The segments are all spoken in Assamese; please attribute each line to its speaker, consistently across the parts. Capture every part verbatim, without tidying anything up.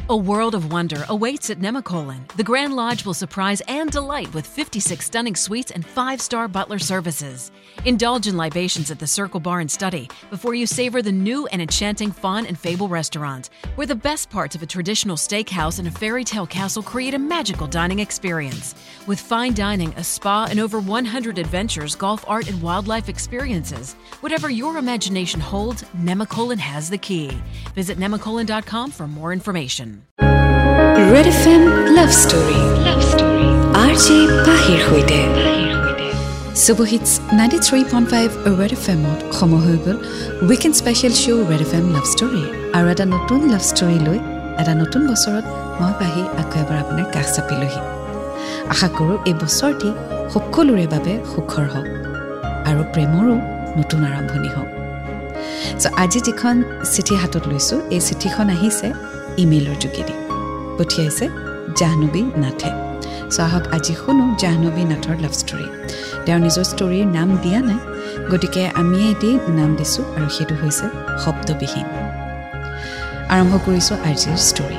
Speaker 1: A world of wonder awaits at Nemacolin. The Grand Lodge will surprise and delight with fifty-six stunning suites and five-star butler services. Indulge in libations at the Circle Bar and Study before you savor the new and enchanting Fawn and Fable restaurant, where the best parts of a traditional steakhouse and a fairy tale castle create a magical dining experience. With fine dining, a spa, and over one hundred adventures, golf, art, and wildlife experiences, whatever your imagination holds, Nemacolin has the key. Visit nemacolin dot com for more information.
Speaker 2: Red F M Love Story. Love Story. R J Bahir hoite. Super Hits ninety-three point five Red F M ot khomo hoy gol weekend special show Red F M Love Story. Aru eta notun love story loi eta notun bosorot moi pahi akoebar apunar kax chapilohi. Asha koru ei bosorti সকলোৰে বাবে সুখৰ হওক আৰু প্ৰেমৰো নতুন আৰম্ভণি হওক। সো আজি যিখন চিঠি হাতত লৈছো এই চিঠিখন আহিছে ইমেইলৰ যোগেদি পঠিয়াইছে জাহ্নবী নাথে। সো আহক আজি শুনো জাহ্নবী নাথৰ লাভ ষ্টৰী। তেওঁৰ নিজৰ ষ্টৰীৰ নাম দিয়া নাই, গতিকে আমি এটি নাম দিছোঁ আৰু সেইটো হৈছে শব্দবিহীন। আৰম্ভ কৰিছোঁ আজিৰ ষ্টৰী।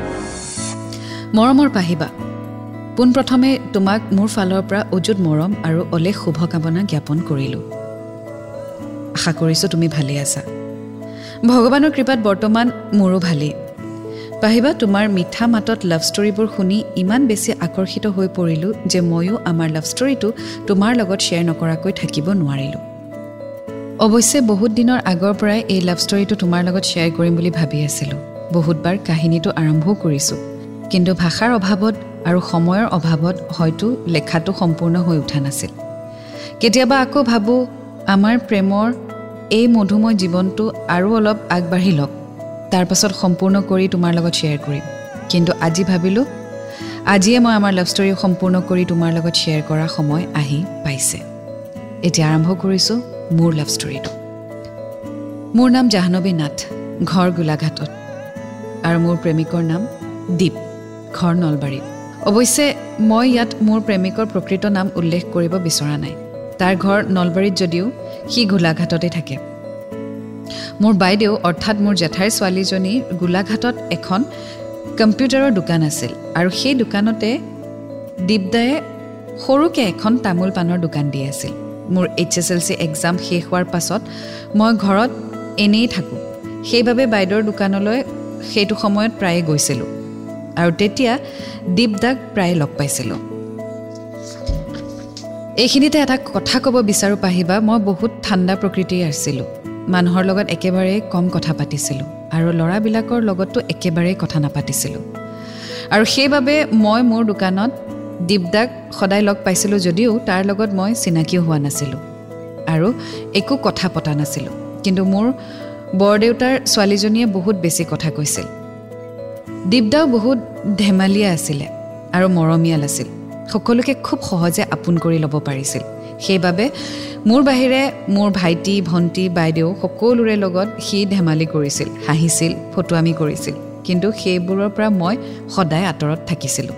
Speaker 2: মৰমৰ পাহিবা, পোনপ্ৰথমে তোমাক মোৰ ফালৰ পৰা অযুত মৰম আৰু অলেখ শুভকামনা জ্ঞাপন কৰিলোঁ। আশা কৰিছোঁ তুমি ভালে আছা। ভগৱানৰ কৃপাত বৰ্তমান মোৰো ভালেই। পাহিবা, তোমাৰ মিঠা মাতত লাভ ষ্টৰীবোৰ শুনি ইমান বেছি আকৰ্ষিত হৈ পৰিলোঁ যে ময়ো আমাৰ লাভ ষ্টৰীটো তোমাৰ লগত শ্বেয়াৰ নকৰাকৈ থাকিব নোৱাৰিলোঁ। অৱশ্যে বহুত দিনৰ আগৰ পৰাই এই লাভ ষ্টৰীটো তোমাৰ লগত শ্বেয়াৰ কৰিম বুলি ভাবি আছিলোঁ। বহুতবাৰ কাহিনীটো আৰম্ভও কৰিছোঁ, কিন্তু ভাষাৰ অভাৱত আৰু সময়ৰ অভাৱত হয়তো লেখাটো সম্পূৰ্ণ হৈ উঠা নাছিল। কেতিয়াবা আকৌ ভাবোঁ আমাৰ প্ৰেমৰ এই মধুময় জীৱনটো আৰু অলপ আগবাঢ়ি লওক, তাৰ পাছত সম্পূৰ্ণ কৰি তোমাৰ লগত শ্বেয়াৰ কৰিম। কিন্তু আজি ভাবিলোঁ আজিয়ে মই আমাৰ লাভ ষ্টৰী সম্পূৰ্ণ কৰি তোমাৰ লগত শ্বেয়াৰ কৰা সময় আহি পাইছে। এতিয়া আৰম্ভ কৰিছোঁ মোৰ লাভ ষ্টৰীটো। মোৰ নাম জাহ্নবী নাথ, ঘৰ গোলাঘাটত, আৰু মোৰ প্ৰেমিকৰ নাম দীপ, ঘৰ নলবাৰীত। অৱশ্যে মই ইয়াত মোৰ প্ৰেমিকৰ প্ৰকৃত নাম উল্লেখ কৰিব বিচৰা নাই। তাৰ ঘৰ নলবাৰীত যদিও সি গোলাঘাটতে থাকে। মোৰ বাইদেউ অৰ্থাৎ মোৰ জেঠাইৰ ছোৱালীজনীৰ গোলাঘাটত এখন কম্পিউটাৰৰ দোকান আছিল, আৰু সেই দোকানতে দীপদায়ে সৰুকৈ এখন তামোল পাণৰ দোকান দি আছিল। মোৰ H S L C exam শেষ হোৱাৰ পাছত মই ঘৰত এনেই থাকোঁ, সেইবাবে বাইদেউৰ দোকানলৈ সেইটো সময়ত প্ৰায়ে গৈছিলোঁ, আৰু তেতিয়া দীপদাক প্ৰায়ে লগ পাইছিলোঁ। এইখিনিতে এটা কথা ক'ব বিচাৰোঁ পাহিবা, মই বহুত ঠাণ্ডা প্ৰকৃতিৰ আছিলোঁ। মানুহৰ লগত একেবাৰে কম কথা পাতিছিলোঁ, আৰু ল'ৰাবিলাকৰ লগততো একেবাৰেই কথা নাপাতিছিলোঁ। আৰু সেইবাবে মই মোৰ দোকানত দীপদাক সদায় লগ পাইছিলোঁ যদিও তাৰ লগত মই চিনাকিও হোৱা নাছিলোঁ আৰু একো কথা পতা নাছিলোঁ। কিন্তু মোৰ বৰদেউতাৰ ছোৱালীজনীয়ে বহুত বেছি কথা কৈছিল। দীপদাও বহুত ধেমালীয়া আছিলে আৰু মৰমীয়াল আছিল, সকলোকে খুব সহজে আপোন কৰি ল'ব পাৰিছিল। সেইবাবে মোৰ বাহিৰে মোৰ ভাইটি, ভণ্টি, বাইদেউ সকলোৰে লগত সি ধেমালি কৰিছিল, হাঁহিছিল, ফটোৱামি কৰিছিল, কিন্তু সেইবোৰৰ পৰা মই সদায় আঁতৰত থাকিছিলোঁ।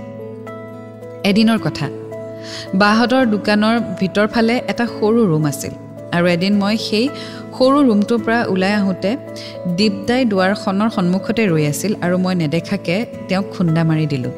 Speaker 2: এদিনৰ কথা, বাহঁতৰ দোকানৰ ভিতৰ ফালে এটা সৰু ৰুম আছিল, আৰু এদিন মই সেই সৰু ৰুমটোৰ পৰা ওলাই আহোঁতে দীপদাই দুৱাৰখনৰ সন্মুখতে ৰৈ আছিল, আৰু মই নেদেখাকৈ তেওঁক খুন্দা মাৰি দিলোঁ।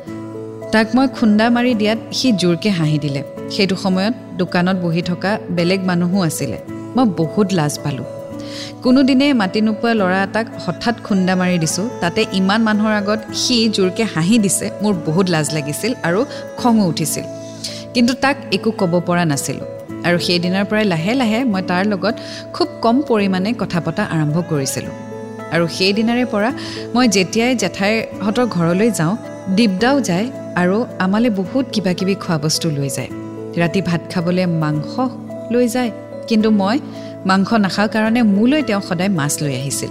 Speaker 2: তাক মই খুন্দা মাৰি দিয়াত সি জোৰকৈ হাঁহি দিলে। সেইটো সময়ত দোকানত বহি থকা বেলেগ মানুহো আছিলে। মই বহুত লাজ পালোঁ। কোনোদিনে মাতি নোপোৱা ল'ৰা এটাক হঠাৎ খুন্দা মাৰি দিছোঁ, তাতে ইমান মানুহৰ আগত সি জোৰকৈ হাঁহি দিছে। মোৰ বহুত লাজ লাগিছিল আৰু খঙো উঠিছিল, কিন্তু তাক একো ক'ব পৰা নাছিলোঁ। আৰু সেইদিনাৰ পৰাই লাহে লাহে মই তাৰ লগত খুব কম পৰিমাণে কথা পতা আৰম্ভ কৰিছিলোঁ। আৰু সেইদিনাৰে পৰা মই যেতিয়াই জেঠাইহঁতৰ ঘৰলৈ যাওঁ, দীপদাও যায় আৰু আমালৈ বহুত কিবা কিবি খোৱা বস্তু লৈ যায়। ৰাতি ভাত খাবলৈ মাংস লৈ যায়, কিন্তু মই মাংস নাখাওঁ কাৰণে মোলৈ তেওঁ সদায় মাছ লৈ আহিছিল।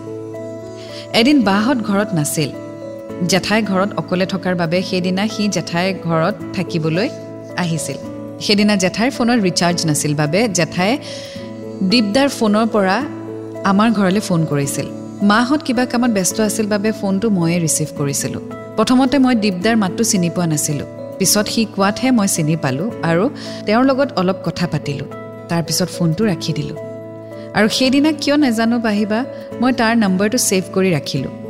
Speaker 2: এদিন বাহঁত ঘৰত নাছিল, জেঠাই ঘৰত অকলে থকাৰ বাবে সেইদিনা সি জেঠাইৰ ঘৰত থাকিবলৈ আহিছিল। সেইদিনা জেঠাইৰ ফোনত ৰিচাৰ্জ নাছিল বাবে জেঠায়ে দীপদাৰ ফোনৰ পৰা আমাৰ ঘৰলৈ ফোন কৰিছিল। মাহঁত কিবা কামত ব্যস্ত আছিল বাবে ফোনটো ময়ে ৰিচিভ কৰিছিলোঁ। প্ৰথমতে মই দীপদাৰ মাতটো চিনি পোৱা নাছিলোঁ, পিছত সি কোৱাতহে মই চিনি পালোঁ আৰু তেওঁৰ লগত অলপ কথা পাতিলোঁ। তাৰপিছত ফোনটো ৰাখি দিলোঁ। আৰু সেইদিনা কিয় নাজানো পাহিবা, মই তাৰ নম্বৰটো ছেভ কৰি ৰাখিলোঁ।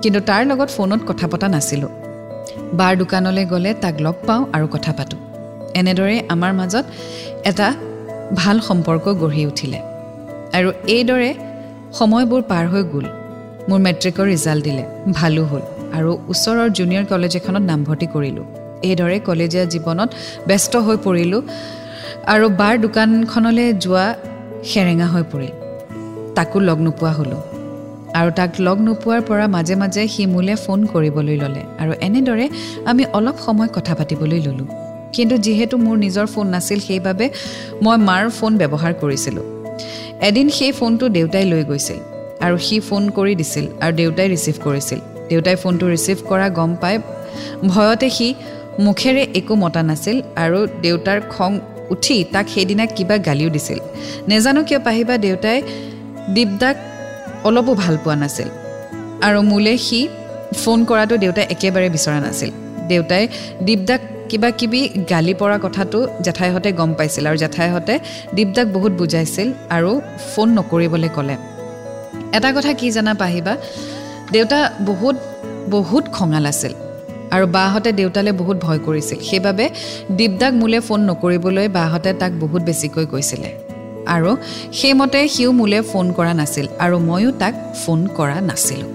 Speaker 2: কিন্তু তাৰ লগত ফোনত কথা পতা নাছিলোঁ বাৰ দোকানলৈ গ'লে তাক লগ পাওঁ আৰু কথা পাতোঁ এনেদৰে আমাৰ মাজত এটা ভাল সম্পৰ্ক গঢ়ি উঠিলে আৰু এইদৰে সময়বোৰ পাৰ হৈ গ'ল মোৰ মেট্ৰিকৰ ৰিজাল্ট দিলে ভালো হ'ল আৰু ওচৰৰ জুনিয়ৰ কলেজ এখনত নামভৰ্তি কৰিলোঁ এইদৰে কলেজীয়া জীৱনত ব্যস্ত হৈ পৰিলোঁ আৰু বাৰ দোকানখনলৈ যোৱা হেৰেঙা হৈ পৰিল তাকো লগ নোপোৱা হ'লোঁ আৰু তাক লগ নোপোৱাৰ পৰা মাজে মাজে সি মোলৈ ফোন কৰিবলৈ ল'লে আৰু এনেদৰে আমি অলপ সময় কথা পাতিবলৈ ল'লোঁ কিন্তু যিহেতু মোৰ নিজৰ ফোন নাছিল সেইবাবে মই মাৰ ফোন ব্যৱহাৰ কৰিছিলোঁ এদিন সেই ফোনটো দেউতাই লৈ গৈছিল আৰু সি ফোন কৰি দিছিল আৰু দেউতাই ৰিচিভ কৰিছিল দেউতাই ফোনটো ৰিচিভ কৰা গম পাই ভয়তে সি মুখেৰে একো মতা নাছিল আৰু দেউতাৰ খং উঠি তাক সেইদিনা কিবা গালিও দিছিল নেজানো কিয় পাহিবা দেউতাই দীপদাক অলপো ভাল পোৱা নাছিল আৰু মোলে সি ফোন কৰাটো দেউতাই একেবাৰে বিচৰা নাছিল দেউতাই দীপদাক কিবা কিবি গালি পৰা কথাটো জেঠাইহঁতে গম পাইছিল আৰু জেঠাইহঁতে দীপদাক বহুত বুজাইছিল আৰু ফোন নকৰিবলৈ ক'লে এটা কথা কি জানা পাহিবা দেউতা বহুত বহুত খঙাল আছিল আৰু বাহঁতে দেউতালে বহুত ভয় কৰিছিল সেইবাবে দীপদাক মোলে ফোন নকৰিবলৈ বাহঁতে তাক বহুত বেছিকৈ কৈছিলে আৰু সেইমতে সিও মোলে ফোন কৰা নাছিল আৰু ময়ো তাক ফোন কৰা নাছিলোঁ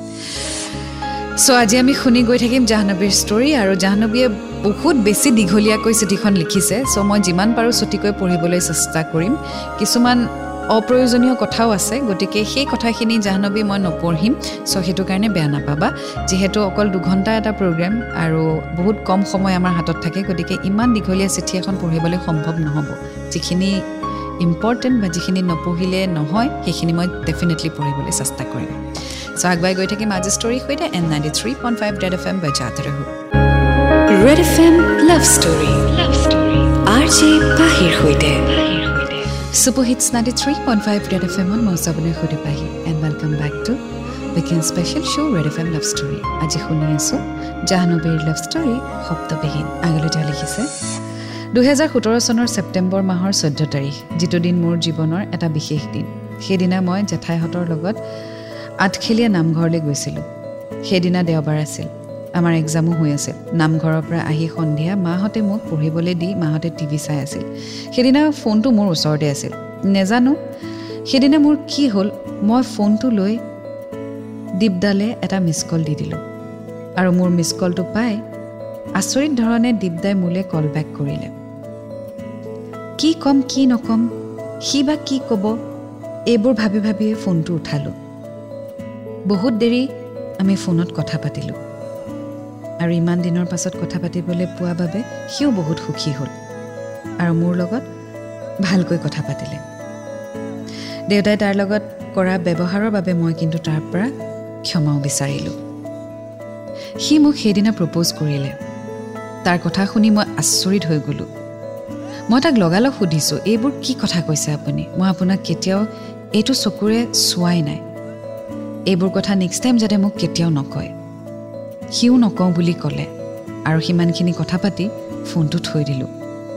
Speaker 2: সো আজি আমি শুনি গৈ থাকিম জাহ্নবীৰ ষ্টৰী আৰু জাহ্নবীয়ে বহুত বেছি দীঘলীয়াকৈ চিঠিখন লিখিছে সো মই যিমান পাৰোঁ ছুটিকৈ পঢ়িবলৈ চেষ্টা কৰিম কিছুমান অপ্ৰয়োজনীয় কথাও আছে গতিকে সেই কথাখিনি জাহ্নবী মই নপঢ়িম সো সেইটো কাৰণে বেয়া নাপাবা যিহেতু অকল দুঘণ্টা এটা প্ৰগ্ৰেম আৰু বহুত কম সময় আমাৰ হাতত থাকে গতিকে ইমান দীঘলীয়া চিঠি এখন পঢ়িবলৈ সম্ভৱ নহ'ব যিখিনি ইম্পৰ্টেণ্ট বা যিখিনি নপঢ়িলে নহয় সেইখিনি মই ডেফিনেটলি পঢ়িবলৈ চেষ্টা কৰিম সো আগুৱাই গৈ থাকিম আজি ষ্টৰীৰ সৈতে এন ninety three point five Red F M বজাতে ৰহো
Speaker 3: Red F M love story R J পাহিৰ সৈতে
Speaker 2: Super Hits ninety-three point five Red F M on Mosabune Khode Pahi and welcome back to Weekend Special Show Red F M Love Story. Aji khuni aso Jahnobir Love Story Hopta Behin agale ta likhise twenty seventeen sonor September mahor চৈধ্য তাৰিখ যেটো দিন মোৰ জীৱনৰ এটা বিশেষ দিন সেইদিনা মই জেঠাইহঁতৰ লগত আঠখেলীয়া নামঘৰলৈ গৈছিলোঁ সেইদিনা দেওবাৰ আছিল আমাৰ এক্সামো হৈ আছিল নামঘৰৰ পৰা আহি সন্ধিয়া মাহঁতে মোক পঢ়িবলৈ দি মাহঁতে টিভি চাই আছিল সেইদিনা ফোনটো মোৰ ওচৰতে আছিল নেজানো সেইদিনা মোৰ কি হ'ল মই ফোনটো লৈ দীপদালে এটা মিছ কল দি দিলোঁ আৰু মোৰ মিছ কলটো পাই আচৰিত ধৰণে দীপদাই মোলে কল বেক কৰিলে কি কম কি নকম সি বা কি ক'ব এইবোৰ ভাবি ভাবিয়ে ফোনটো উঠালোঁ বহুত দেৰি আমি ফোনত কথা পাতিলোঁ আৰু ইমান দিনৰ পাছত কথা পাতিবলৈ পোৱা বাবে সিও বহুত সুখী হ'ল আৰু মোৰ লগত ভালকৈ কথা পাতিলে দেউতাই তাৰ লগত কৰা ব্যৱহাৰৰ বাবে মই কিন্তু তাৰ পৰা ক্ষমাও বিচাৰিলোঁ সি মোক সেইদিনা প্ৰপ'জ কৰিলে তাৰ কথা শুনি মই আচৰিত হৈ গ'লোঁ মই তাক লগালগ সুধিছোঁ এইবোৰ কি কথা কৈছে আপুনি মই আপোনাক কেতিয়াও এইটো চকুৰে চোৱাই নাই এইবোৰ কথা নেক্সট টাইম যাতে মোক কেতিয়াও নকয় সিও নকওঁ বুলি ক'লে আৰু সিমানখিনি কথা পাতি ফোনটো থৈ দিলোঁ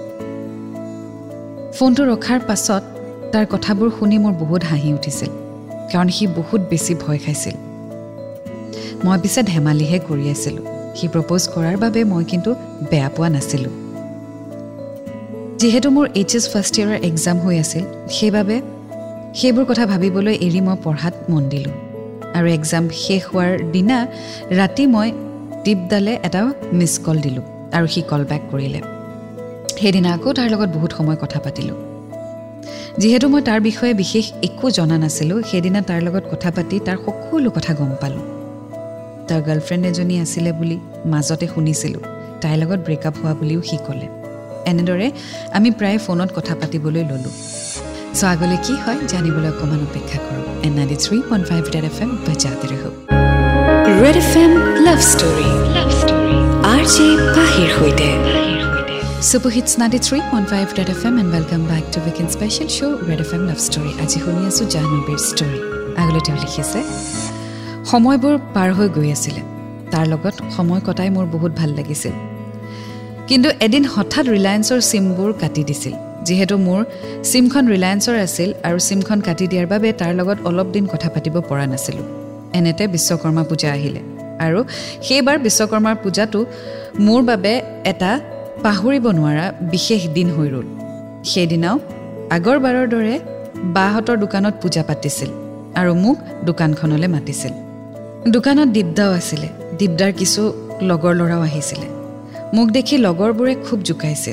Speaker 2: ফোনটো ৰখাৰ পাছত তাৰ কথাবোৰ শুনি মোৰ বহুত হাঁহি উঠিছিল কাৰণ সি বহুত বেছি ভয় খাইছিল মই পিছে ধেমালিহে কৰি আছিলোঁ সি প্ৰপ'জ কৰাৰ বাবে মই কিন্তু বেয়া পোৱা নাছিলোঁ যিহেতু মোৰ এইচ এছ ফাৰ্ষ্ট ইয়েৰৰ এক্সাম হৈ আছিল সেইবাবে সেইবোৰ কথা ভাবিবলৈ এৰি মই পঢ়াত মন দিলোঁ আৰু এক্সাম শেষ হোৱাৰ দিনা ৰাতি মই দীপদালে এটা মিছ কল দিলোঁ আৰু সি কল বেক কৰিলে সেইদিনা আকৌ তাৰ লগত বহুত সময় কথা পাতিলোঁ যিহেতু মই তাৰ বিষয়ে বিশেষ একো জনা নাছিলোঁ সেইদিনা তাৰ লগত কথা পাতি তাৰ সকলো কথা গম পালোঁ তাৰ গাৰ্লফ্ৰেণ্ড এজনী আছিলে বুলি মাজতে শুনিছিলোঁ তাইৰ লগত ব্ৰেকআপ হোৱা বুলিও সি ক'লে এনেদৰে আমি প্ৰায় ফোনত কথা পাতিবলৈ ল'লোঁ সো আগলৈ কি হয় জানিবলৈ অকণমান অপেক্ষা কৰোঁ এন ninety three point five Red F M বজাতে ৰহো
Speaker 3: Red F M love story R J পাহিৰ সৈতে
Speaker 2: Super Hits ninety-three point five Red F M and welcome back to Weekend Special Show Red F M Love Story. আজি শুনি আছো জাহ্নবীৰ ষ্টৰী আগলৈ তেওঁ লিখিছে সময়বোৰ পাৰ হৈ গৈ আছিলে তাৰ লগত সময় কটাই মোৰ বহুত ভাল লাগিছিল কিন্তু এদিন হঠাৎ ৰিলায়েন্সৰ সিমবোৰ কাটি দিছিল যেহেতু মোৰ সিমখন ৰিলায়েন্সৰ আছিল আৰু সিমখন কাটি দিয়াৰ বাবে তাৰ লগত অলপ দিন কথা পাতিব পৰা নাছিলোঁ এনেতে বিশ্বকৰ্মা পূজা আহিলে আৰু সেইবাৰ বিশ্বকৰ্মাৰ পূজাটো মোৰ বাবে এটা পাহৰিব নোৱাৰা বিশেষ দিন হৈ ৰ'ল সেইদিনাও আগৰবাৰৰ দৰে বাহঁতৰ দোকানত পূজা পাতিছিল আৰু মোক দোকানখনলৈ মাতিছিল দোকানত দীপদাও আছিলে দীপদাৰ কিছু লগৰ ল'ৰাও আহিছিলে মোক দেখি লগৰবোৰে খুব জুকাইছিল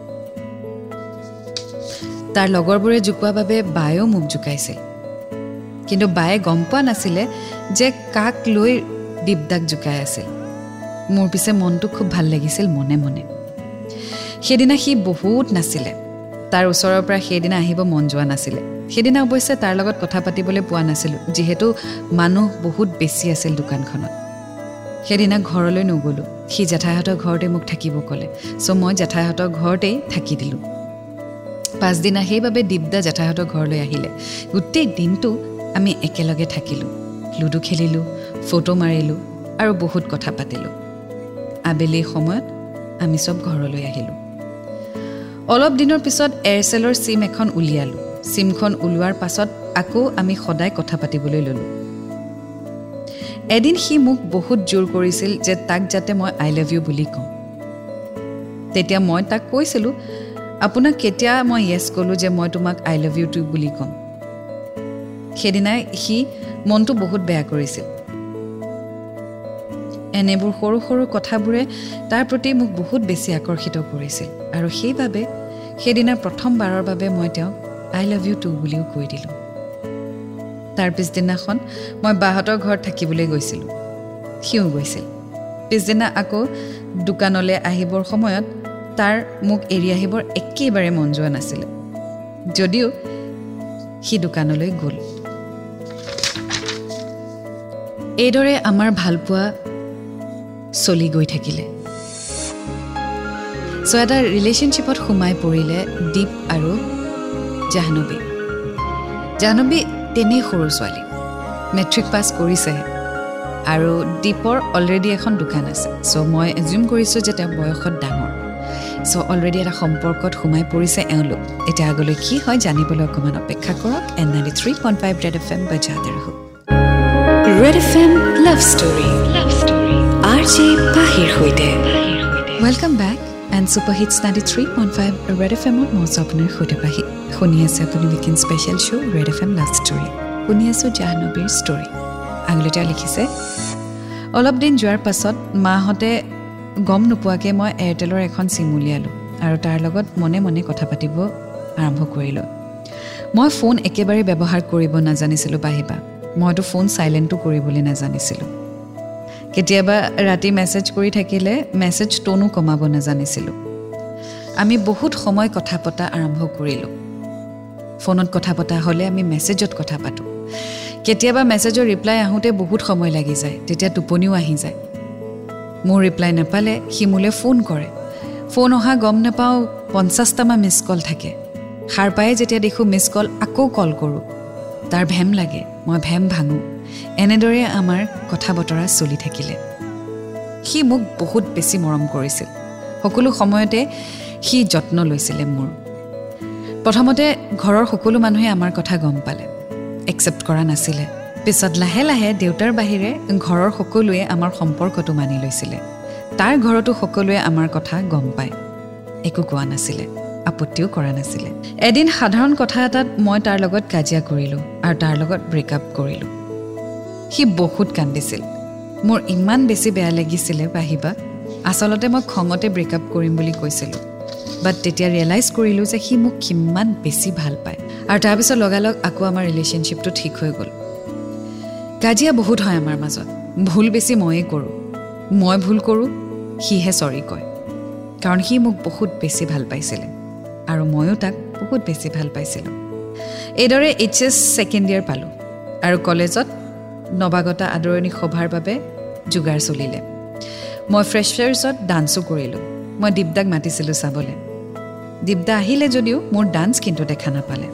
Speaker 2: তাৰ লগৰবোৰে জুকোৱা বাবে বায়েও মোক জুকাইছিল কিন্তু বায়ে গম পোৱা নাছিলে যে কাক লৈ দীপদাক জুকাই আছিল মোৰ পিছে মনটো খুব ভাল লাগিছিল মনে মনে সেইদিনা সি বহুত নাছিলে তাৰ ওচৰৰ পৰা সেইদিনা আহিব মন যোৱা নাছিলে সেইদিনা অৱশ্যে তাৰ লগত কথা পাতিবলৈ পোৱা নাছিলোঁ যিহেতু মানুহ বহুত বেছি আছিল দোকানখনত সেইদিনা ঘৰলৈ নগ'লোঁ সি জেঠাইহঁতৰ ঘৰতে মোক থাকিব ক'লে চ' মই জেঠাইহঁতৰ ঘৰতেই থাকি দিলোঁ পাঁচদিনা সেইবাবে দীপদা জেঠাইহঁতৰ ঘৰলৈ আহিলে গোটেই দিনটো আমি একেলগে থাকিলোঁ লুডু খেলিলোঁ ফটো মাৰিলোঁ আৰু বহুত কথা পাতিলোঁ আবেলি সময়ত আমি চব ঘৰলৈ আহিলোঁ অলপ দিনৰ পিছত এয়াৰচেলৰ চিম এখন উলিয়ালোঁ চিমখন ওলোৱাৰ পাছত আকৌ আমি সদায় কথা পাতিবলৈ ল'লোঁ এদিন সি মোক বহুত জোৰ কৰিছিল যে তাক যাতে মই আই লাভ ইউ বুলি কওঁ তেতিয়া মই তাক কৈছিলোঁ আপোনাক কেতিয়া মই য়েছ ক'লোঁ যে মই তোমাক আই লাভ ইউ টু বুলি ক'ম সেইদিনাই সি মনটো বহুত বেয়া কৰিছিল এনেবোৰ সৰু সৰু কথাবোৰে তাৰ প্ৰতি মোক বহুত বেছি আকৰ্ষিত কৰিছিল আৰু সেইবাবে সেইদিনা প্ৰথমবাৰৰ বাবে মই তেওঁক আই লাভ ইউ টু বুলিও কৈ দিলোঁ তাৰ পিছদিনাখন মই বাহঁতৰ ঘৰত থাকিবলৈ গৈছিলোঁ সিও গৈছিল পিছদিনা আকৌ দোকানলৈ আহিবৰ সময়ত তাৰ মোক এৰি আহিবৰ একেবাৰে মন যোৱা নাছিলে যদিও সি দোকানলৈ গ'ল এইদৰে আমাৰ ভালপোৱা চলি গৈ থাকিলে চ' এটা ৰিলেশ্যনশ্বিপত সোমাই পৰিলে দীপ আৰু জাহ্নৱী জাহ্নৱী তেনেই সৰু ছোৱালী মেট্ৰিক পাছ কৰিছেহে আৰু দীপৰ অলৰেডি এখন দোকান আছে চ' মই এজিউম কৰিছোঁ যে তেওঁ বয়সত ডাঙৰ চ' অলৰেডি এটা সম্পৰ্কত সোমাই পৰিছে এওঁলোক এতিয়া আগলৈ কি হয় জানিবলৈ অকণমান অপেক্ষা কৰক এন ninety three point five Red F M বজাতে ৰহো
Speaker 3: Red F M love story love story R J পাহিৰ সৈতে
Speaker 2: welcome back and super hits ninety three point five Red F এমত মই আপোনাৰ সৈতে পাহি শুনি আছে আপুনি weekend special show' Red F M love story শুনি আছোঁ জাহ্নৱীৰ ষ্টৰী আঙুলিটা লিখিছে অলপ দিন যোৱাৰ পাছত মাহঁতে গম নোপোৱাকৈ মই এয়াৰটেলৰ এখন চিম উলিয়ালোঁ আৰু তাৰ লগত মনে মনে কথা পাতিব আৰম্ভ কৰিলোঁ মই ফোন একেবাৰে ব্যৱহাৰ কৰিব নাজানিছিলোঁ বাহিবা মইতো ফোন চাইলেণ্টো কৰিবলৈ নাজানিছিলোঁ কেতিয়াবা ৰাতি মেছেজ কৰি থাকিলে মেছেজ টোনো কমাব নাজানিছিলোঁ আমি বহুত সময় কথা পতা আৰম্ভ কৰিলোঁ ফোনত কথা পতা হ'লে আমি মেছেজত কথা পাতোঁ কেতিয়াবা মেছেজৰ ৰিপ্লাই আহোঁতে বহুত সময় লাগি যায় তেতিয়া টোপনিও আহি যায় মোৰ ৰিপ্লাই নাপালে সি মোলৈ ফোন কৰে ফোন অহা গম নাপাওঁ পঞ্চাছটামান মিছ কল থাকে সাৰ পায়ে যেতিয়া দেখোঁ মিছ কল আকৌ কল কৰোঁ তাৰ ভেম লাগে মই ভেম ভাঙোঁ এনেদৰে আমাৰ কথা বতৰা চলি থাকিলে সি মোক বহুত বেছি মৰম কৰিছিল সকলো সময়তে সি যত্ন লৈছিলে মোৰ প্ৰথমতে ঘৰৰ সকলো মানুহে আমাৰ কথা গম পালে একচেপ্ট কৰা নাছিলে পিছত লাহে লাহে দেউতাৰ বাহিৰে ঘৰৰ সকলোৱে আমাৰ সম্পৰ্কটো মানি লৈছিলে তাৰ ঘৰতো সকলোৱে আমাৰ কথা গম পায় একো কোৱা নাছিলে আপত্তিও কৰা নাছিলে এদিন সাধাৰণ কথা এটাত মই তাৰ লগত কাজিয়া কৰিলোঁ আৰু তাৰ লগত ব্ৰেকআপ কৰিলোঁ সি বহুত কান্দিছিল মোৰ ইমান বেছি বেয়া লাগিছিলে পাহিবা আচলতে মই খঙতে ব্ৰেকআপ কৰিম বুলি কৈছিলোঁ বাট তেতিয়া ৰিয়েলাইজ কৰিলোঁ যে সি মোক কিমান বেছি ভাল পায় আৰু তাৰপিছত লগালগ আকৌ আমাৰ ৰিলেশ্যনশ্বিপটো ঠিক হৈ গ'ল কাজিয়া বহুত হয় আমাৰ মাজত ভুল বেছি ময়েই কৰোঁ মই ভুল কৰোঁ সিহে চৰি কয় কাৰণ সি মোক বহুত বেছি ভাল পাইছিলে আৰু ময়ো তাক বহুত বেছি ভাল পাইছিলোঁ এইদৰে এইচ এছ ছেকেণ্ড ইয়েৰ পালোঁ আৰু কলেজত নৱাগতা আদৰণি সভাৰ বাবে যোগাৰ চলিলে মই ফ্ৰেছাৰ্ছত ডান্সো কৰিলোঁ মই দীপদাক মাতিছিলোঁ চাবলৈ দীপদা আহিলে যদিও মোৰ ডান্স কিন্তু দেখা নাপালে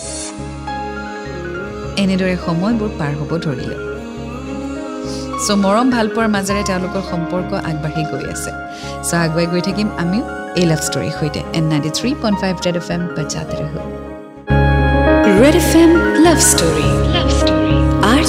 Speaker 2: এনেদৰে সময়বোৰ পাৰ হ'ব ধৰিলে চ' মৰম ভাল পোৱাৰ মাজেৰে তেওঁলোকৰ সম্পৰ্ক আগবাঢ়ি গৈ আছে চ' আগুৱাই গৈ থাকিম আমিও এই লাভ ষ্টৰীৰ সৈতে এন ninety three point five Red F M বজাতে ৰহো
Speaker 3: Red F M love story love story R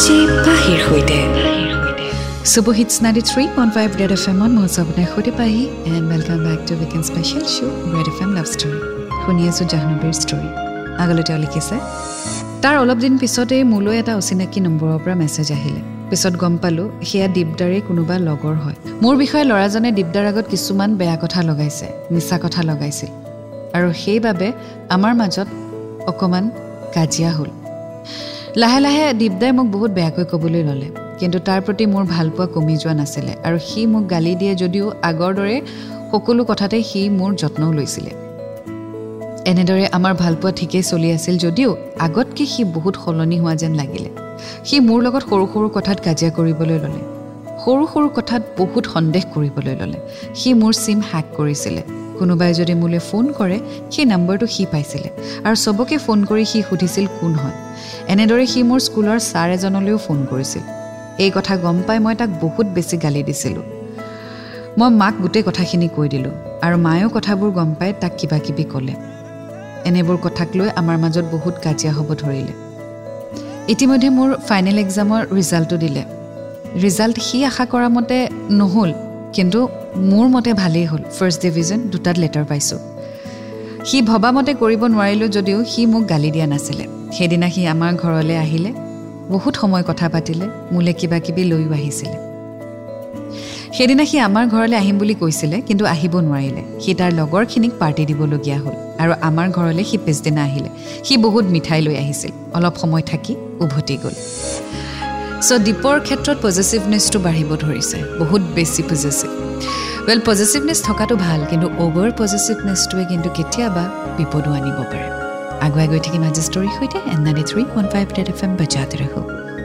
Speaker 3: J পাহিৰ সৈতে
Speaker 2: Super Hits ninety-three point five Red F M on Mohsabne Khode Pahi and welcome back to Weekend Special Show Red F M Love Story. Khuni asu Jahnabir story. Agalote likhise. Tar olop din pisote mulo eta osinaki number opra message ahile. Pisot gom palu heya dibdare kunuba logor hoy. Mur bikhoy lorajone dibdar agot kisuman beya kotha lagaise, misa kotha lagaisil. Aru hei babe amar majot okoman kajia hol. Lahe lahe dibdai mok bahut beya koi kobole lole. কিন্তু তাৰ প্ৰতি মোৰ ভালপোৱা কমি যোৱা নাছিল আৰু সি মোক গালি দিয়ে যদিও আগৰ দৰে সকলো কথাতে সি মোৰ যত্ন লৈছিল এনেদৰে আমাৰ ভালপোৱা ঠিকই চলি আছিল যদিও আগতকে সি বহুত খলনি হোৱা যেন লাগিলে সি মোৰ লগত সৰু সৰু কথাত কাজিয়া কৰিবলৈ ললে সৰু সৰু কথাত বহুত সন্দেহ কৰিবলৈ ললে সি মোৰ সিম হ্যাক কৰিছিল কোনোবাই যদি মোলে ফোন কৰে সেই নম্বৰটো সি পাইছিল আৰু সবকে ফোন কৰি সি সুধিছিল কোন হয় এনেদৰে সি মোৰ স্কুলৰ ছাৰ এজনলৈও ফোন কৰিছিল এই কথা গম পাই মই তাক বহুত বেছি গালি দিছিলো মই মাক গুটে কথাখিনি কৈ দিলো আৰু মায়েও কথাবোৰ গম পাই তাক কিবা কিবি ক'লে এনেবোৰ কথাক লৈ আমাৰ মাজত বহুত কাজিয়া হ'ব ধৰিলে ইতিমধ্যে মোৰ ফাইনেল এক্সামৰ ৰিজাল্টটো দিলে ৰিজাল্ট হি আশা কৰা মতে নহল কিন্তু মোৰ মতে ভালেই হ'ল ফাৰ্ষ্ট ডিভিজন দুটাত লেটাৰ পাইছো হি ভবা মতে কৰিব নোৱাৰিলো যদিও হি মোক গালি দিয়া নাছিলে সেইদিনা হি আমাৰ ঘৰলৈ আহিলে বহুত সময় কথা পাতিলে মুলে কিবা কিবি লৈ আহিছিল সেইদিনা সি আমাৰ ঘৰলৈ আহিম বুলি কৈছিলে কিন্তু আহিব নোৱাৰিলে সি তাৰ লগৰখিনিক পাৰ্টি দিবলগীয়া হ'ল আৰু আমাৰ ঘৰলৈ সি পিছদিনা আহিলে সি বহুত মিঠাই লৈ আহিছিল অলপ সময় থাকি উভতি গ'ল সো দীপৰ ক্ষেত্ৰত পজিটিভনেছটো বাঢ়িব ধৰিছে বহুত বেছি পজিটিভ ওয়েল পজিটিভনেছ থকাটো ভাল কিন্তু ওভাৰ পজিটিভনেছটোৱে কিন্তু কেতিয়াবা বিপদো আনিব পাৰে আগুৱাই গৈ থাকিম আজি ষ্টৰী সৈতে ninety-three point five Red F M বজাতে ৰাখো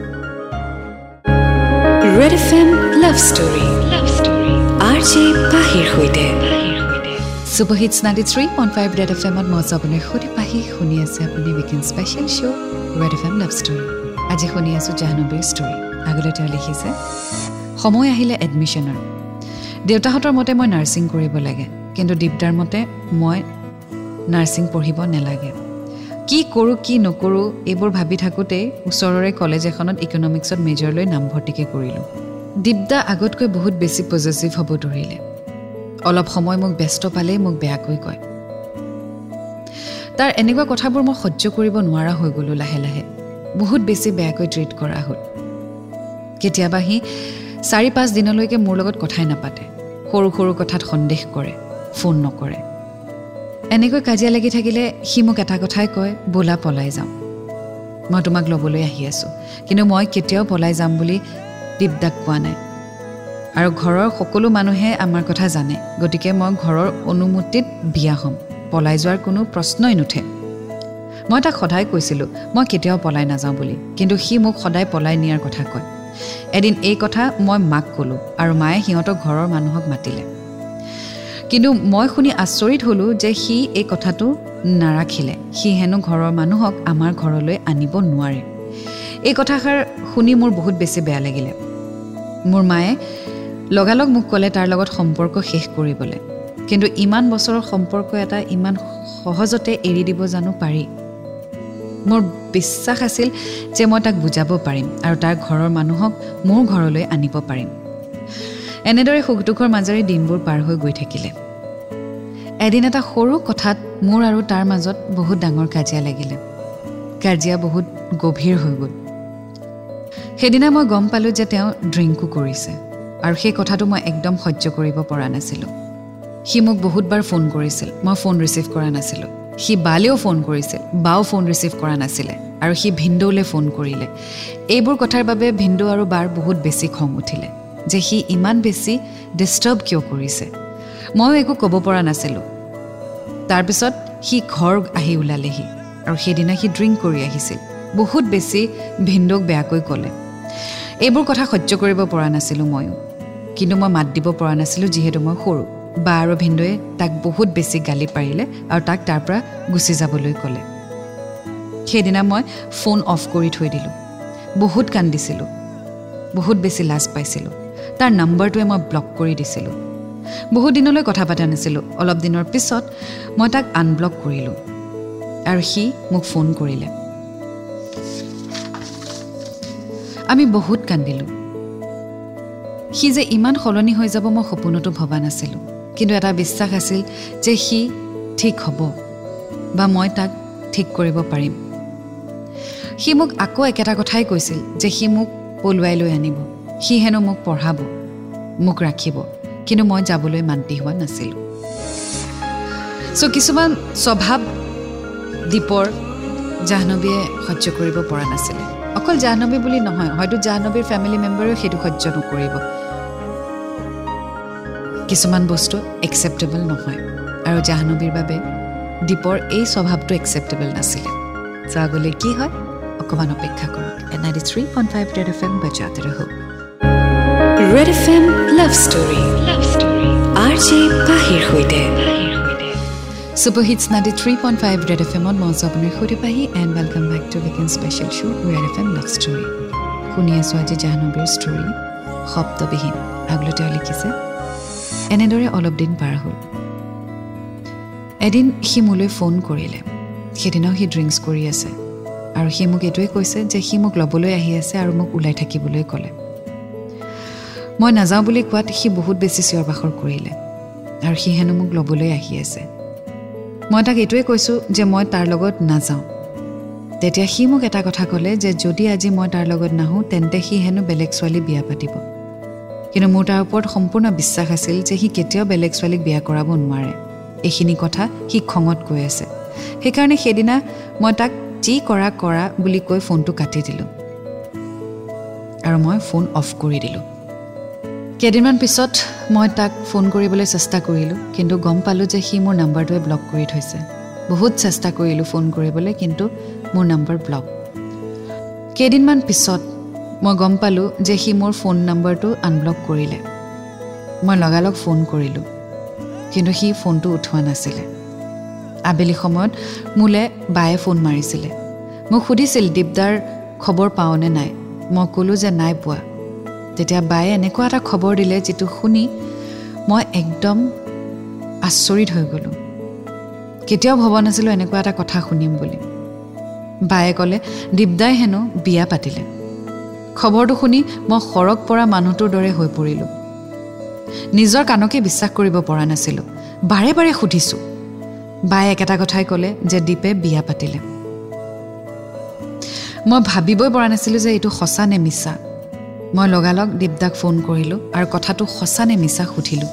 Speaker 3: Red F M Love Story Love Story R J পাহিৰ সৈতে
Speaker 2: Super Hits ninety-three point five Red F M ত মজাবনে খুদি পাহি শুনি আছে আপুনি weekend special show Red F M Love Story আজি শুনি আছো জাহ্নবীৰ ষ্টৰী আগতে লিখিছে সময় আহিলে এডমিশনৰ দেউতাহঁতৰ মতে মই নাৰ্ছিং কৰিব লাগে কিন্তু দীপদাৰ মতে মই নাৰ্ছিং পঢ়িব নেলাগে কি কৰো কি নকৰো এইবোৰ ভাবি থাকোতে উচৰৰে কলেজ এখনত ইকোনমিক্সত মেজৰ লৈ নামভৰ্তিকে কৰিলো দীপদা আগতকৈ বহুত বেছি পজিটিভ হ'ব ধৰিলে অলপ সময় মোক ব্যস্ত পালে মোক বেয়াকৈ কয় তাৰ এনেকুৱা কথাবোৰ মই সহ্য কৰিব নোৱাৰা হৈ গলো লাহে লাহে বহুত বেছি বেয়াকৈ ট্ৰিট কৰা হ'ল কেতিয়াবা হি চাৰি পাঁচ দিনলৈকে মোৰ লগত কথাই নাপাতে সৰু সৰু কথাত সন্দেহ কৰে ফোন নকৰে এনেকৈ কাজিয়া লাগি থাকিলে হি মোক এটা কথাই কয় বোলা পলাই যাম মই তোমাক লবলৈ আহি আছো কিন্তু মই কেতিয়াও পলাই যাম বুলি দীপদাক কোৱা নাই আৰু ঘৰৰ সকলো মানুহে আমাৰ কথা জানে গতিকে মই ঘৰৰ অনুমতিত বিয়া হ'ম পলাই যোৱাৰ কোনো প্ৰশ্নই নুঠে মই তাক সদায় কৈছিলো মই কেতিয়াও পলাই নাযাওঁ বুলি কিন্তু হি মোক সদায় পলাই নিয়াৰ কথা কয় এদিন এই কথা মই মাক ক'লো আৰু মায়ে সিহঁতৰ ঘৰৰ মানুহক মাতিলে কিন্তু মই শুনি আচৰিত হলো যে হি এই কথাটো নাৰাখিলে হি হেনো ঘৰৰ মানুহক আমাৰ ঘৰলৈ আনিব নোৱাৰে এই কথাষাৰ শুনি মোৰ বহুত বেছি বেয়া লাগিলে মোৰ মায়ে লগালগ মোক ক'লে তাৰ লগত সম্পৰ্ক শেষ কৰিবলৈ কিন্তু ইমান বছৰৰ সম্পৰ্ক এটা ইমান সহজতে এৰি দিব জানো পাৰি মোৰ বিশ্বাস আছিল যে মই তাক বুজাব পাৰিম আৰু তাৰ ঘৰৰ মানুহক মোৰ ঘৰলৈ আনিব পাৰিম এনেদৰে সুখ দুখৰ মাজেৰে দিনবোৰ পাৰ হৈ গৈ থাকিলে এদিন এটা সৰু কথাত মোৰ আৰু তাৰ মাজত বহুত ডাঙৰ কাজিয়া লাগিলে কাজিয়া বহুত গভীৰ হৈ গ'ল সেইদিনা মই গম পালো যে তেওঁ ড্ৰিংকো কৰিছে আৰু সেই কথাটো মই একদম সহ্য কৰিব পৰা নাছিলোঁ সি মোক বহুতবাৰ ফোন কৰিছিল মই ফোন ৰিচিভ কৰা নাছিলোঁ সি বালেও ফোন কৰিছিল বাও ফোন ৰিচিভ কৰা নাছিলে আৰু সি ভিন্দৌলে ফোন কৰিলে এইবোৰ কথাৰ বাবে ভিন্দৌ আৰু বাৰ বহুত বেছি খং উঠিলে যে সি ইমান বেছি ডিষ্টাৰ্ব কিয় কৰিছে মই একো ক'ব পৰা নাছিলোঁ তাৰপিছত সি ঘৰ আহি ওলালেহি আৰু সেইদিনা সি ড্ৰিংক কৰি আহিছিল বহুত বেছি ভিন্দৌক বেয়াকৈ ক'লে এইবোৰ কথা সহ্য কৰিব পৰা নাছিলোঁ ময়ো কিন্তু মই মাত দিব পৰা নাছিলোঁ যিহেতু মই সৰু বা আৰু ভিন্দৌৱে তাক বহুত বেছি গালি পাৰিলে আৰু তাক তাৰ পৰা গুচি যাবলৈ ক'লে সেইদিনা মই ফোন অফ কৰি থৈ দিলোঁ বহুত কান্দিছিলোঁ বহুত বেছি লাজ পাইছিলোঁ তাৰ নম্বৰটোৱে মই ব্লক কৰি দিছিলোঁ বহুত দিনলৈ কথা পাতা নাছিলোঁ অলপ দিনৰ পিছত মই তাক আনব্লক কৰিলোঁ আৰু সি মোক ফোন কৰিলে আমি বহুত কান্দিলোঁ। সি যে ইমান সলনি হৈ যাব মই সপোনতো ভবা নাছিলোঁ, কিন্তু এটা বিশ্বাস আছিল যে সি ঠিক হ'ব বা মই তাক ঠিক কৰিব পাৰিম। সি মোক আকৌ একেটা কথাই কৈছিল যে সি মোক পলুৱাই লৈ আনিব, সি হেনো মোক পঢ়াব, মোক ৰাখিব, কিন্তু মই যাবলৈ মান্তি হোৱা নাছিলোঁ। চ' কিছুমান স্বভাৱ দীপৰ জাহ্নৱীয়ে সহ্য কৰিব পৰা নাছিলে। অকল জাহ্নৱী বুলি নহয়, হয়তো জাহ্নৱীৰ ফেমিলি মেম্বাৰেও সেইটো সহ্য নকৰিব। কিছুমান বস্তু একচেপ্টেবল নহয়, আৰু জাহ্নৱীৰ বাবে দীপৰ এই স্বভাৱটো একচেপ্টেবল নাছিলে। চ' আগলৈ কি হয় অকণমান অপেক্ষা কৰক। Ninety three point five Red F M বজাতে ৰহো।
Speaker 3: Red F M love story, R J পাহিৰ সৈতে।
Speaker 2: Super Hits ninety three point five Red F M on মই আপোনাৰ সৈতে Pahi and welcome back to weekend special show' Red F M love story. শুনি আছোঁ আজি জাহ্নৱীৰ ষ্টৰী শব্দবিহীন। আগলৈ তেওঁ লিখিছে, এনেদৰে অলপ দিন পাৰ হ'ল। এদিন সি মোলৈ ফোন কৰিলে। সেইদিনাও সি ড্ৰিংকছ কৰি আছে, আৰু সি মোক এইটোৱে কৈছে যে সি মোক ল'বলৈ আহি আছে আৰু মোক ওলাই থাকিবলৈ ক'লে। মই নাযাওঁ বুলি কোৱাত সি বহুত বেছি চিঞৰ বাখৰ কৰিলে, আৰু সি হেনো মোক ল'বলৈ আহি আছে। মই তাক এইটোৱে কৈছোঁ যে মই তাৰ লগত নাযাওঁ। তেতিয়া সি মোক এটা কথা ক'লে যে যদি আজি মই তাৰ লগত নাহোঁ তেন্তে সি হেনো বেলেগ ছোৱালী বিয়া পাতিব। কিন্তু মোৰ তাৰ ওপৰত সম্পূৰ্ণ বিশ্বাস আছিল যে সি কেতিয়াও বেলেগ ছোৱালীক বিয়া কৰাব নোৱাৰে। এইখিনি কথা সি খঙত কৈ আছে। সেইকাৰণে সেইদিনা মই তাক যি কৰা কৰা বুলি কৈ ফোনটো কাটি দিলোঁ, আৰু মই ফোন অফ কৰি দিলোঁ। কেইদিনমান পিছত মই তাক ফোন কৰিবলৈ চেষ্টা কৰিলোঁ, কিন্তু গম পালোঁ যে সি মোৰ নাম্বাৰটোৱে ব্লক কৰি থৈছে। বহুত চেষ্টা কৰিলোঁ ফোন কৰিবলৈ, কিন্তু মোৰ নাম্বাৰ ব্লক। কেইদিনমান পিছত মই গম পালোঁ যে সি মোৰ ফোন নাম্বাৰটো আনব্লক কৰিলে। মই লগালগ ফোন কৰিলোঁ, কিন্তু সি ফোনটো উঠোৱা নাছিলে। আবেলি সময়ত মোলৈ বায়ে ফোন মাৰিছিলে। মোক সুধিছিল দীপদাৰ খবৰ পাওঁনে নাই। মই ক'লোঁ যে নাই পোৱা। তেতিয়া বায়ে এনেকুৱা এটা খবৰ দিলে যিটো শুনি মই একদম আচৰিত হৈ গ'লোঁ। কেতিয়াও ভবা নাছিলোঁ এনেকুৱা এটা কথা শুনিম বুলি। বায়ে ক'লে দীপদাই হেনো বিয়া পাতিলে। খবৰটো শুনি মই সৰগ পৰা মানুহটোৰ দৰে হৈ পৰিলোঁ। নিজৰ কাণকে বিশ্বাস কৰিব পৰা নাছিলোঁ। বাৰে বাৰে সুধিছোঁ। বায়ে একেটা কথাই ক'লে যে দীপে বিয়া পাতিলে। মই ভাবিবই পৰা নাছিলোঁ যে এইটো সঁচা নে মিছা। মই লগালগ দীপদাক ফোন কৰিলোঁ আৰু কথাটো সঁচা নে মিছা সুধিলোঁ।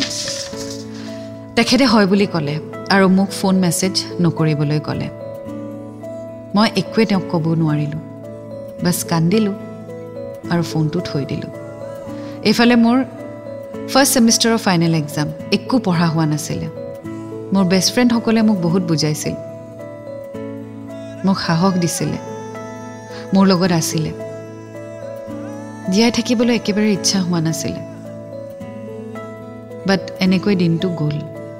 Speaker 2: তেখেতে হয় বুলি ক'লে আৰু মোক ফোন মেছেজ নকৰিবলৈ ক'লে। মই একোৱে তেওঁক ক'ব নোৱাৰিলোঁ, বাছ কান্দিলোঁ আৰু ফোনটো থৈ দিলোঁ। এইফালে মোৰ ফাৰ্ষ্ট ছেমিষ্টাৰৰ ফাইনেল এক্সাম, একো পঢ়া হোৱা নাছিলে। মোৰ বেষ্ট ফ্ৰেণ্ডসকলে মোক বহুত বুজাইছিল, মোক সাহস দিছিলে, মোৰ লগত আছিলে। জীয়াই থাকিবলৈ একেবাৰে ইচ্ছা হোৱা নাছিলে, বাট এনেকৈ দিনটো গ'ল।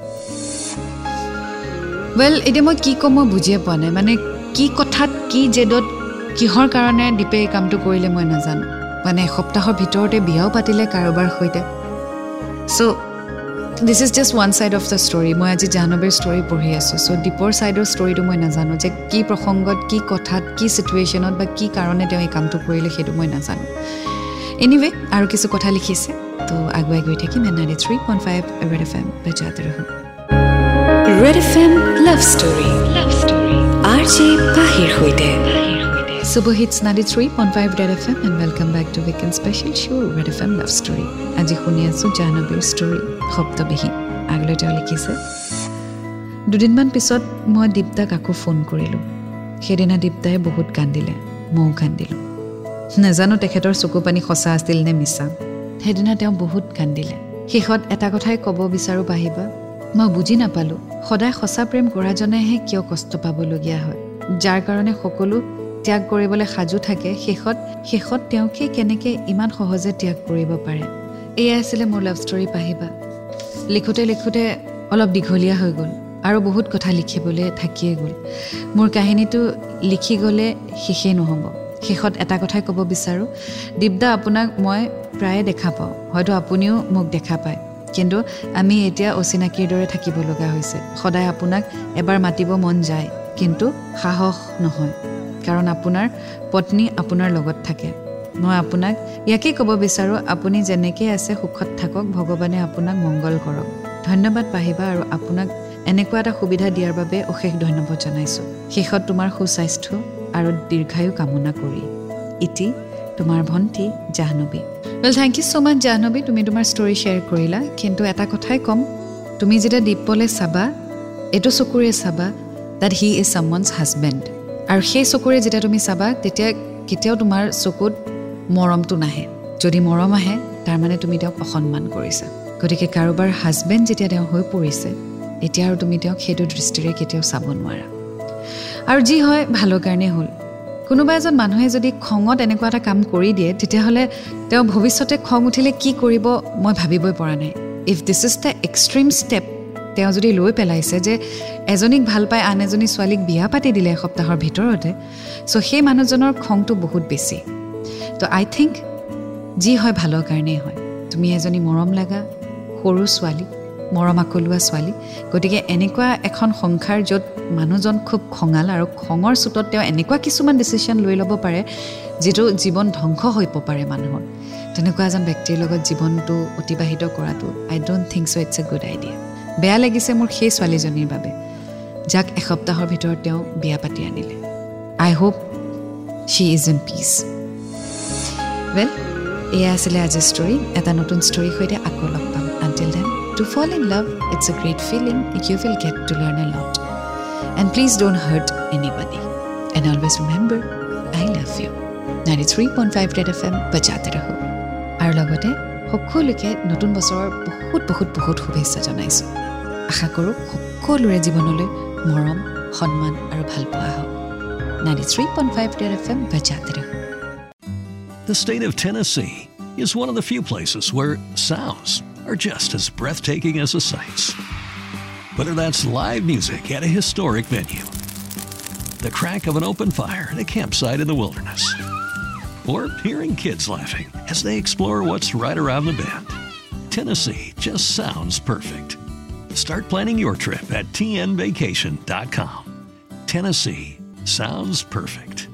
Speaker 2: ৱেল, এতিয়া মই কি ক'ম মই বুজিয়ে পোৱা নাই। মানে কি কথাত, কি জেদত, কিহৰ কাৰণে দীপে এই কামটো কৰিলে মই নাজানো। মানে এসপ্তাহৰ ভিতৰতে বিয়াও পাতিলে কাৰোবাৰ সৈতে। So' this is just one side of the story. মই আজি জাহ্নৱীৰ ষ্টৰী পঢ়ি আছোঁ। চ' দীপৰ ছাইডৰ ষ্টৰীটো মই নাজানো, যে কি প্ৰসংগত, কি কথাত, কি চিটুৱেশ্যনত বা কি কাৰণে তেওঁ এই কামটো কৰিলে সেইটো মই নাজানো। এনিৱে, আৰু কিছু কথা লিখিছে, তো আগুৱাই গৈ থাকিম। Ninety three point five Red F M বজাতে ৰহো।
Speaker 3: Red F M love story, R J পাহিৰ সৈতে।
Speaker 2: Super Hits ninety three point five Red F M and welcome back to Weekend Special Show Red F M Love Story. আজি শুনি আছোঁ জাহ্নৱীৰ ষ্টৰী শব্দবিহীন। আগলৈ তেওঁ লিখিছে, দুদিনমান পিছত মই দীপদাক আকৌ ফোন কৰিলোঁ। সেইদিনা দীপদাই বহুত কান্দিলে, ময়ো কান্দিলোঁ। নাজানো তেখেতৰ চকু পানী সঁচা আছিল নে মিছা। সেইদিনা তেওঁ বহুত কান্দিলে। শেষত এটা কথাই ক'ব বিচাৰোঁ পাহিবা, মই বুজি নাপালোঁ সদায় সঁচা প্ৰেম কৰাজনেহে কিয় কষ্ট পাবলগীয়া হয়। যাৰ কাৰণে সকলো ত্যাগ কৰিবলৈ সাজু থাকে, শেষত শেষত তেওঁকে কেনেকৈ ইমান সহজে ত্যাগ কৰিব পাৰে। এয়াই আছিলে মোৰ লাভ ষ্টৰী পাহিবা। লিখোঁতে লিখোঁতে অলপ দীঘলীয়া হৈ গ'ল, আৰু বহুত কথা লিখিবলৈ থাকিয়ে গ'ল। মোৰ কাহিনীটো লিখি গ'লে শেষেই নহ'ব। শেষত এটা কথাই ক'ব বিচাৰোঁ, দীপদা আপোনাক মই প্ৰায়ে দেখা পাওঁ, হয়তো আপুনিও মোক দেখা পায়, কিন্তু আমি এতিয়া অচিনাকিৰ দৰে থাকিব লগা হৈছে। সদায় আপোনাক এবাৰ মাতিব মন যায়, কিন্তু সাহস নহয়, কাৰণ আপোনাৰ পত্নী আপোনাৰ লগত থাকে। মই আপোনাক ইয়াকেই ক'ব বিচাৰোঁ, আপুনি যেনেকৈ আছে সুখত থাকক, ভগৱানে আপোনাক মংগল কৰক। ধন্যবাদ পাহিবা, আৰু আপোনাক এনেকুৱা এটা সুবিধা দিয়াৰ বাবে অশেষ ধন্যবাদ জনাইছোঁ। শেষত তোমাৰ সুস্বাস্থ্য আৰু দীৰ্ঘায়ু কামনা কৰি ইতি তোমাৰ ভণ্টি Jahnavi. Well, thank you so' much Jahnavi, তুমি তোমাৰ ষ্টৰি শ্বেয়াৰ কৰিলা। কিন্তু এটা কথাই ক'ম, তুমি যেতিয়া দীপলে চাবা, এইটো চকুৰে চাবা that he is someone's husband. আৰু সেই চকুৰে যেতিয়া তুমি চাবা, তেতিয়া কেতিয়াও তোমাৰ চকুত মৰমটো নাহে। যদি মৰম আহে, তাৰমানে তুমি তেওঁক অসন্মান কৰিছা। গতিকে কাৰোবাৰ হাজবেণ্ড যেতিয়া তেওঁ হৈ পৰিছে, এতিয়া আৰু তুমি তেওঁক সেইটো দৃষ্টিৰে কেতিয়াও চাব নোৱাৰা। আৰু যি হয় ভালৰ কাৰণে হ'ল। কোনোবা এজন মানুহে যদি খঙত এনেকুৱা এটা কাম কৰি দিয়ে, তেতিয়াহ'লে তেওঁ ভৱিষ্যতে খং উঠিলে কি কৰিব মই ভাবিবই পৰা নাই। If this is the extreme step তেওঁ যদি লৈ পেলাইছে যে এজনীক ভাল পাই আন এজনী ছোৱালীক বিয়া পাতি দিলে এসপ্তাহৰ ভিতৰতে, চ' সেই মানুহজনৰ খংটো বহুত বেছি। তো আই থিংক যি হয় ভালৰ কাৰণেই হয়। তুমি এজনী মৰম লগা সৰু ছোৱালী, মৰম আকলোৱা ছোৱালী। গতিকে এনেকুৱা এখন সংসাৰ য'ত মানুহজন খুব খঙাল আৰু খঙৰ চোতত তেওঁ এনেকুৱা কিছুমান ডিচিশ্যন লৈ ল'ব পাৰে যিটো জীৱন ধ্বংস হৈ পাৰে মানুহৰ, তেনেকুৱা এজন ব্যক্তিৰ লগত জীৱনটো অতিবাহিত কৰাটো I don't think so' it's a good idea. বেয়া লাগিছে মোৰ সেই ছোৱালীজনীৰ বাবে যাক এসপ্তাহৰ ভিতৰত তেওঁ বিয়া পাতি আনিলে। I hope she is in peace. Well, এয়া আছিলে আজিৰ ষ্টৰি। এটা নতুন ষ্টৰীৰ সৈতে আকৌ লগ পাম। Until then, to fall in love, it's a great feeling. You will get to learn a lot. And please don't hurt anybody. And always remember, I love you. ninety-three point five Red F M, bajate raho. আৰু লগতে সকলোকে নতুন বছৰৰ বহুত বহুত বহুত শুভেচ্ছা জনাইছোঁ। আশা কৰোঁ সকলোৰে জীৱনলৈ মৰম, সন্মান আৰু ভালপোৱা হওক। ninety-three point five Red F M, bajate raho.
Speaker 4: The state of Tennessee is one of the few places where sounds are just as breathtaking as the sights. Whether that's live music at a historic venue, the crack of an open fire at a campsite in the wilderness, or hearing kids laughing as they explore what's right around the bend, Tennessee just sounds perfect. Start planning your trip at t n vacation dot com. Tennessee sounds perfect.